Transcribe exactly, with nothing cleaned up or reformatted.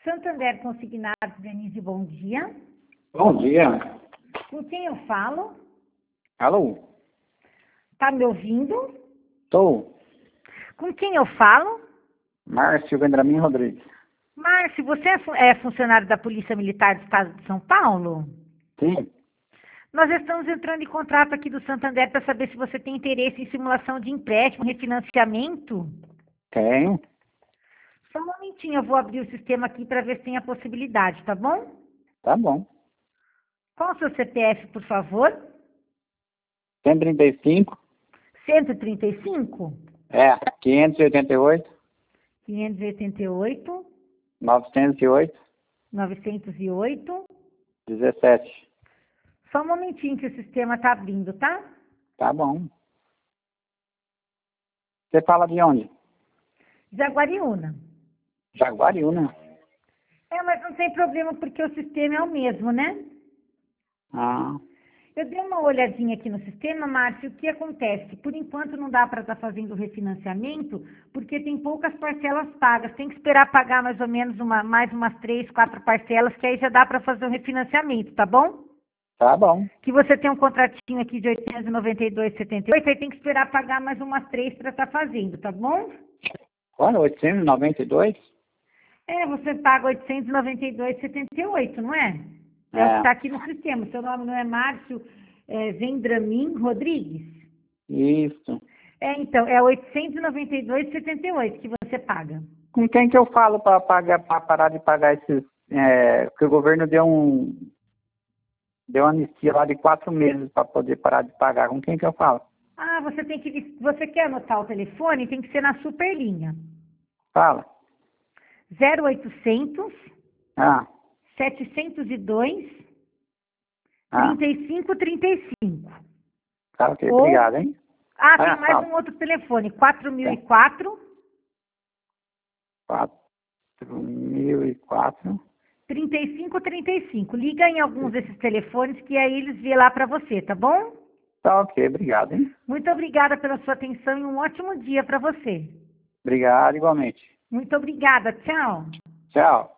Santander Consignados, Denise, bom dia. Bom dia. Com quem eu falo? Alô? Tá me ouvindo? Tô. Com quem eu falo? Márcio Vendramin Rodrigues. Márcio, você é, fu- é funcionário da Polícia Militar do Estado de São Paulo? Sim. Nós estamos entrando em contrato aqui do Santander para saber se você tem interesse em simulação de empréstimo, refinanciamento. Tenho. Só um momentinho, eu vou abrir o sistema aqui para ver se tem a possibilidade, tá bom? Tá bom. Qual o seu C P F, por favor? cento e trinta e cinco. cento e trinta e cinco, É. quinhentos e oitenta e oito. quinhentos e oitenta e oito, novecentos e oito. novecentos e oito. dezessete. Só um momentinho que o sistema está abrindo, tá? Tá bom. Você fala de onde? Jaguariúna. Jaguariúna. É, mas não tem problema porque o sistema é o mesmo, né? Ah. Eu dei uma olhadinha aqui no sistema, Márcio, o que acontece? Por enquanto não dá para estar fazendo refinanciamento, porque tem poucas parcelas pagas. Tem que esperar pagar mais ou menos uma, mais umas três, quatro parcelas, que aí já dá para fazer o refinanciamento, tá bom? Tá bom. Que você tem um contratinho aqui de oitocentos e noventa e dois reais e setenta e oito, aí tem que esperar pagar mais umas três para estar fazendo, tá bom? Quando? oitocentos e noventa e dois? É, você paga oitocentos e noventa e dois reais e setenta e oito, não é? É o que É. está aqui no sistema. Seu nome não é Márcio é, Vendramin Rodrigues? Isso. É, então, é oitocentos e noventa e dois reais e setenta e oito que você paga. Com quem que eu falo para pagar, para parar de pagar esses... É, que o governo deu um... Deu anistia lá de quatro meses para poder parar de pagar. Com quem que eu falo? Ah, você tem que. Você quer anotar o telefone? Tem que ser na superlinha. Fala. zero oitocentos, Ah. setecentos e dois, Ah. trinta e cinco trinta e cinco. Tá, ok. Ou, Obrigado, hein? ah, tem Ah, mais fala. um outro telefone, quatro mil e quatro, quatro mil e quatro. trinta e cinco trinta e cinco. Liga em alguns desses telefones que aí eles vê lá para você, tá bom? Tá, ok. Obrigado, hein? Muito obrigada pela sua atenção e um ótimo dia para você. Obrigado, igualmente. Muito obrigada. Tchau. Tchau.